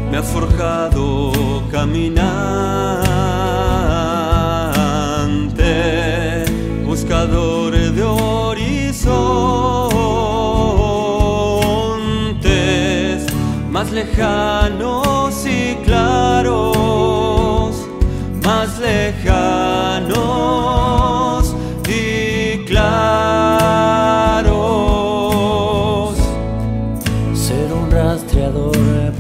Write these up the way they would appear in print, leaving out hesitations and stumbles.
me ha forjado caminante, buscador de horizontes más lejanos y claros, más lejanos y claros. Ser un rastreador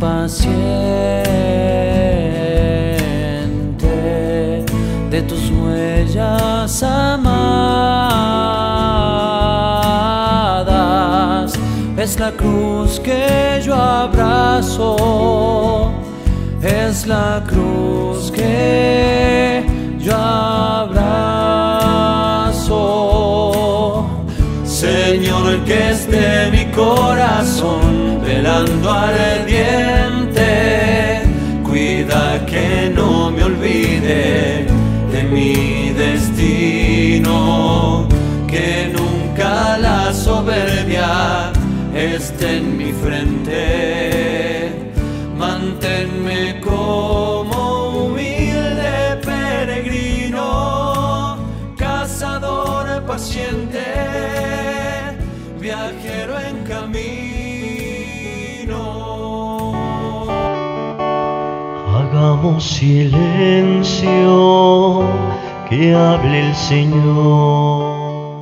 paciente de tus huellas amadas, es la cruz que yo abrazo, es la cruz que yo abrazo. Señor, que esté mi corazón velando ardiente, cuida que no me olvide de mi destino, que nunca la soberbia esté en mi frente. Manténme como humilde peregrino, cazador paciente, viajero en camino. Hagamos silencio, que hable el Señor.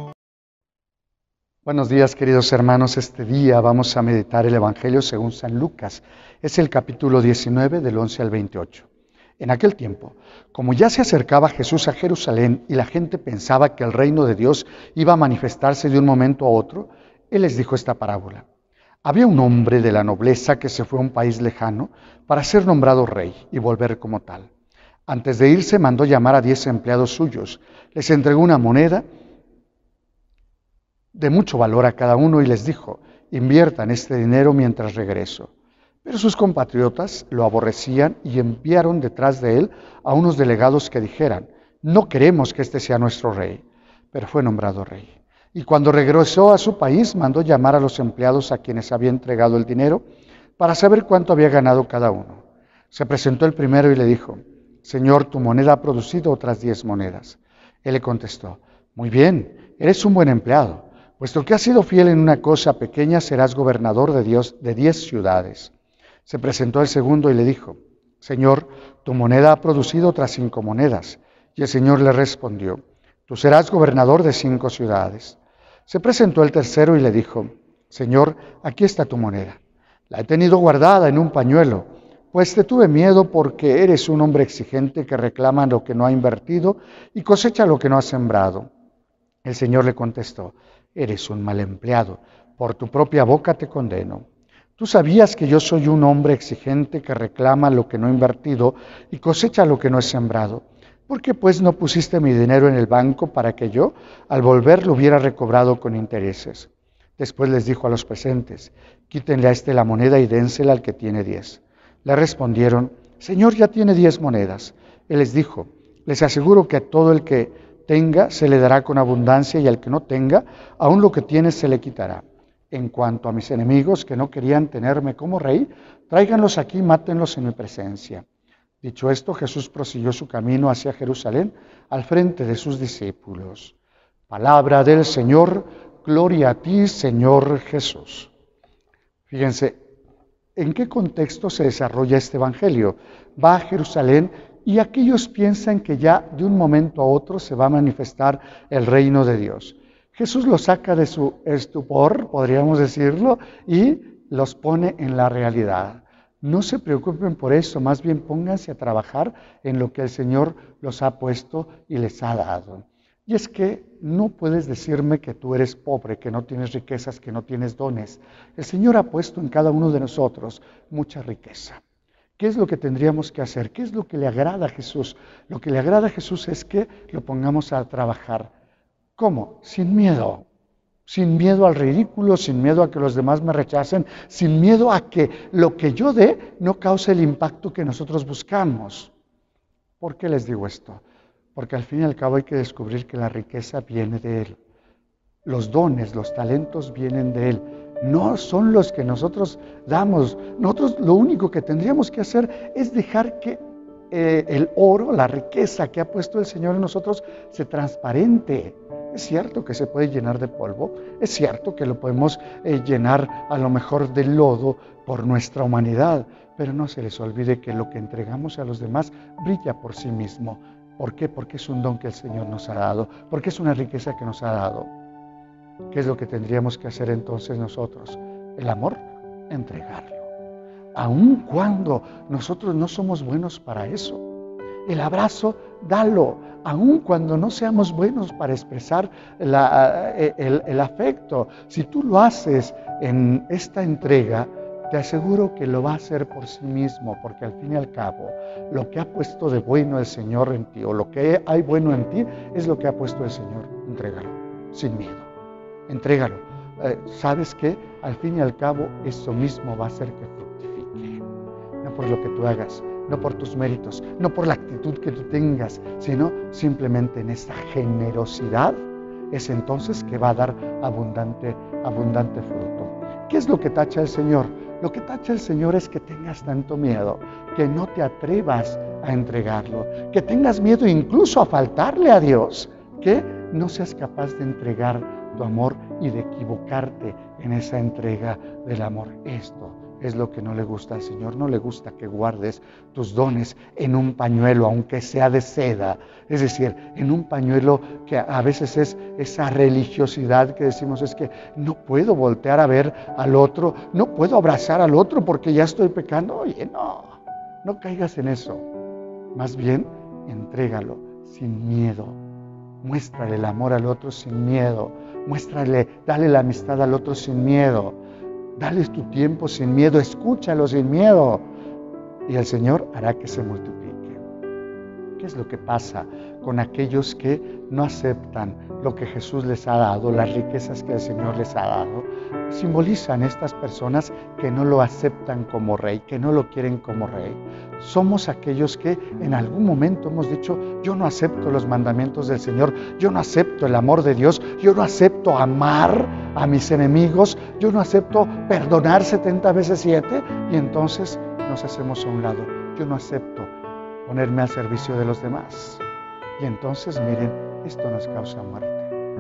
Buenos días, queridos hermanos. Este día vamos a meditar el Evangelio según San Lucas. Es el capítulo 19, del 11 al 28. En aquel tiempo, como ya se acercaba Jesús a Jerusalén y la gente pensaba que el reino de Dios iba a manifestarse de un momento a otro, Él les dijo esta parábola. Había un hombre de la nobleza que se fue a un país lejano para ser nombrado rey y volver como tal. Antes de irse mandó llamar a 10 empleados suyos, les entregó una moneda de mucho valor a cada uno y les dijo, inviertan este dinero mientras regreso. Pero sus compatriotas lo aborrecían y enviaron detrás de él a unos delegados que dijeran, no queremos que este sea nuestro rey. Pero fue nombrado rey. Y cuando regresó a su país, mandó llamar a los empleados a quienes había entregado el dinero para saber cuánto había ganado cada uno. Se presentó el primero y le dijo, Señor, tu moneda ha producido otras 10 monedas. Él le contestó, muy bien, eres un buen empleado. Puesto que has sido fiel en una cosa pequeña, serás gobernador de 10 ciudades. Se presentó el segundo y le dijo, Señor, tu moneda ha producido otras 5 monedas. Y el Señor le respondió, tú serás gobernador de 5 ciudades. Se presentó el tercero y le dijo, Señor, aquí está tu moneda. La he tenido guardada en un pañuelo, pues te tuve miedo porque eres un hombre exigente que reclama lo que no ha invertido y cosecha lo que no ha sembrado. El Señor le contestó, eres un mal empleado, por tu propia boca te condeno. Tú sabías que yo soy un hombre exigente que reclama lo que no he invertido y cosecha lo que no he sembrado. ¿Por qué pues no pusiste mi dinero en el banco para que yo, al volver, lo hubiera recobrado con intereses? Después les dijo a los presentes, quítenle a este la moneda y dénsela al que tiene 10. Le respondieron, Señor, ya tiene 10 monedas. Él les dijo, les aseguro que a todo el que tenga se le dará con abundancia y al que no tenga, aún lo que tiene se le quitará. En cuanto a mis enemigos que no querían tenerme como rey, tráiganlos aquí y mátenlos en mi presencia. Dicho esto, Jesús prosiguió su camino hacia Jerusalén al frente de sus discípulos. Palabra del Señor, gloria a ti, Señor Jesús. Fíjense, ¿en qué contexto se desarrolla este evangelio? Va a Jerusalén y aquellos piensan que ya de un momento a otro se va a manifestar el reino de Dios. Jesús los saca de su estupor, podríamos decirlo, y los pone en la realidad. No se preocupen por eso, más bien pónganse a trabajar en lo que el Señor los ha puesto y les ha dado. Y es que no puedes decirme que tú eres pobre, que no tienes riquezas, que no tienes dones. El Señor ha puesto en cada uno de nosotros mucha riqueza. ¿Qué es lo que tendríamos que hacer? ¿Qué es lo que le agrada a Jesús? Lo que le agrada a Jesús es que lo pongamos a trabajar. ¿Cómo? Sin miedo. Sin miedo al ridículo, sin miedo a que los demás me rechacen, sin miedo a que lo que yo dé no cause el impacto que nosotros buscamos. ¿Por qué les digo esto? Porque al fin y al cabo hay que descubrir que la riqueza viene de Él. Los dones, los talentos vienen de Él. no son los que nosotros damos. Nosotros lo único que tendríamos que hacer es dejar que el oro, la riqueza que ha puesto el Señor en nosotros, se transparente. Es cierto que se puede llenar de polvo, es cierto que lo podemos llenar a lo mejor de lodo por nuestra humanidad, pero no se les olvide que lo que entregamos a los demás brilla por sí mismo. ¿Por qué? Porque es un don que el Señor nos ha dado, porque es una riqueza que nos ha dado. ¿Qué es lo que tendríamos que hacer entonces nosotros? El amor, entregarlo. Aun cuando nosotros no somos buenos para eso. El abrazo, dalo. Aun cuando no seamos buenos para expresar el afecto. Si tú lo haces en esta entrega, te aseguro que lo va a hacer por sí mismo, porque al fin y al cabo, lo que ha puesto de bueno el Señor en ti, o lo que hay bueno en ti, es lo que ha puesto el Señor. Entrégalo, sin miedo. Entrégalo. ¿Sabes qué? Al fin y al cabo, eso mismo va a hacer que fructifique. No por lo que tú hagas, no por tus méritos, no por la actitud que tú tengas, sino simplemente en esta generosidad, es entonces que va a dar abundante fruto. ¿Qué es lo que tacha el Señor? Lo que tacha el Señor es que tengas tanto miedo, que no te atrevas a entregarlo, que tengas miedo incluso a faltarle a Dios, que no seas capaz de entregar tu amor y de equivocarte en esa entrega del amor. Esto es lo que no le gusta al Señor. No le gusta que guardes tus dones en un pañuelo, aunque sea de seda. Es decir, en un pañuelo que a veces es esa religiosidad que decimos, es que no puedo voltear a ver al otro, no puedo abrazar al otro porque ya estoy pecando. Oye, no caigas en eso. Más bien, entrégalo sin miedo. Muéstrale el amor al otro sin miedo. Dale la amistad al otro sin miedo. Dale tu tiempo sin miedo, escúchalo sin miedo. Y el Señor hará que se multiplique. ¿Qué es lo que pasa con aquellos que no aceptan lo que Jesús les ha dado, las riquezas que el Señor les ha dado? Simbolizan estas personas que no lo aceptan como rey, que no lo quieren como rey. Somos aquellos que en algún momento hemos dicho, yo no acepto los mandamientos del Señor, yo no acepto el amor de Dios, yo no acepto amar a mis enemigos, yo no acepto perdonar 70 veces 7, y entonces nos hacemos a un lado. Yo no acepto ponerme al servicio de los demás. Y entonces, miren, esto nos causa muerte.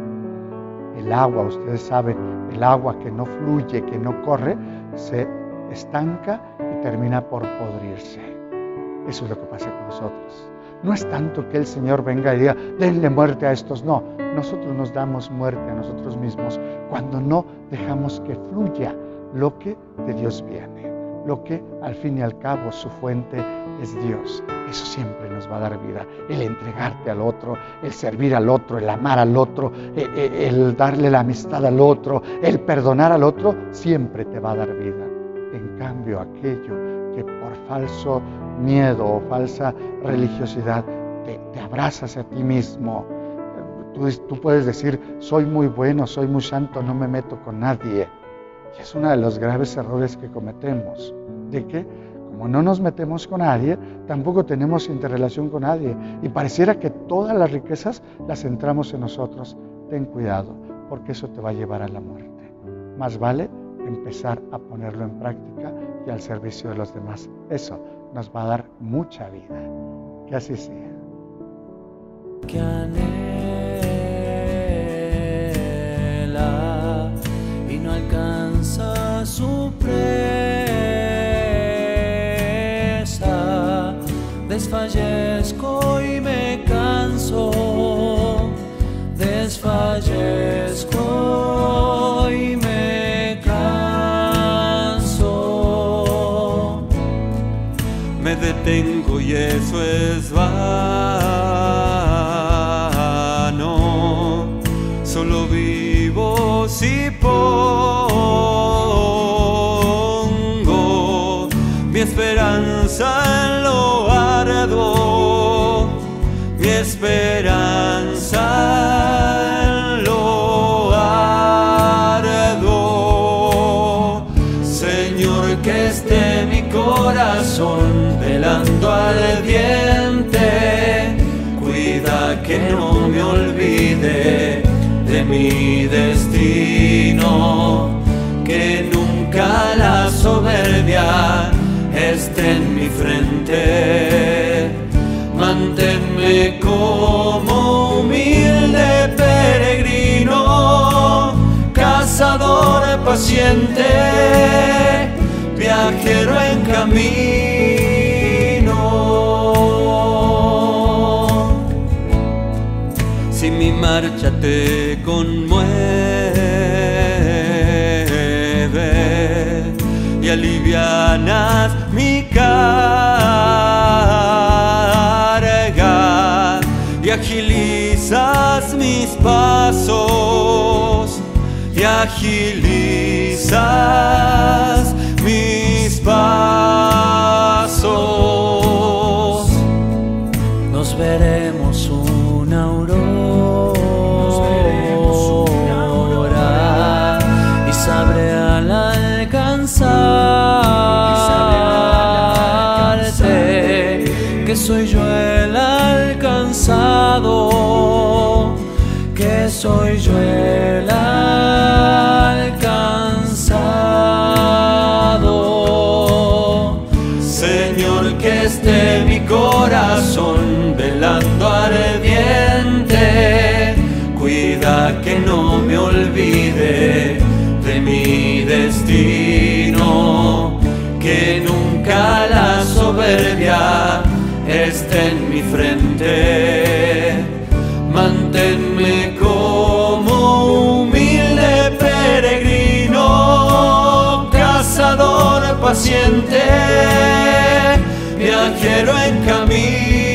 El agua, ustedes saben, el agua que no fluye, que no corre, se estanca y termina por podrirse. Eso es lo que pasa con nosotros. No es tanto que el Señor venga y diga, denle muerte a estos. No, nosotros nos damos muerte a nosotros mismos cuando no dejamos que fluya lo que de Dios viene. Lo que al fin y al cabo su fuente es Dios. Eso siempre nos va a dar vida. El entregarte al otro, el servir al otro, el amar al otro, el darle la amistad al otro, el perdonar al otro, siempre te va a dar vida. En cambio, aquello que por falso miedo o falsa religiosidad te abrazas a ti mismo. Tú puedes decir, soy muy bueno, soy muy santo, no me meto con nadie. Y es uno de los graves errores que cometemos, de que como no nos metemos con nadie, tampoco tenemos interrelación con nadie. Y pareciera que todas las riquezas las centramos en nosotros. Ten cuidado, porque eso te va a llevar a la muerte. Más vale empezar a ponerlo en práctica y al servicio de los demás. Eso nos va a dar mucha vida. Que así sea. Que anhela y no alcanza su presa, desfallezco y me canso, desfallezco y me canso. Me detengo y eso es vano, solo vivo si pongo mi esperanza en lo arduo, mi esperanza en lo arduo. Señor, que esté mi corazón velando ardiente, cuida que no me olvide de mi destino, que nunca la soberbia esté en mi frente. Manténme como humilde peregrino, cazador paciente, viajero en camino. Si mi marcha te conmueve y alivianas mi carga y agilizas mis pasos, y agilizas mis pasos. Nos veremos una aurora, y sabré al alcanzarte que soy yo el alcanzado, que soy yo el alcanzado. Señor, que esté mi corazón velando ardiente, cuida que no me olvide de mi destino, que nunca la soberbia esté en mi frente. Manténme como humilde peregrino, cazador paciente, viajero en camino.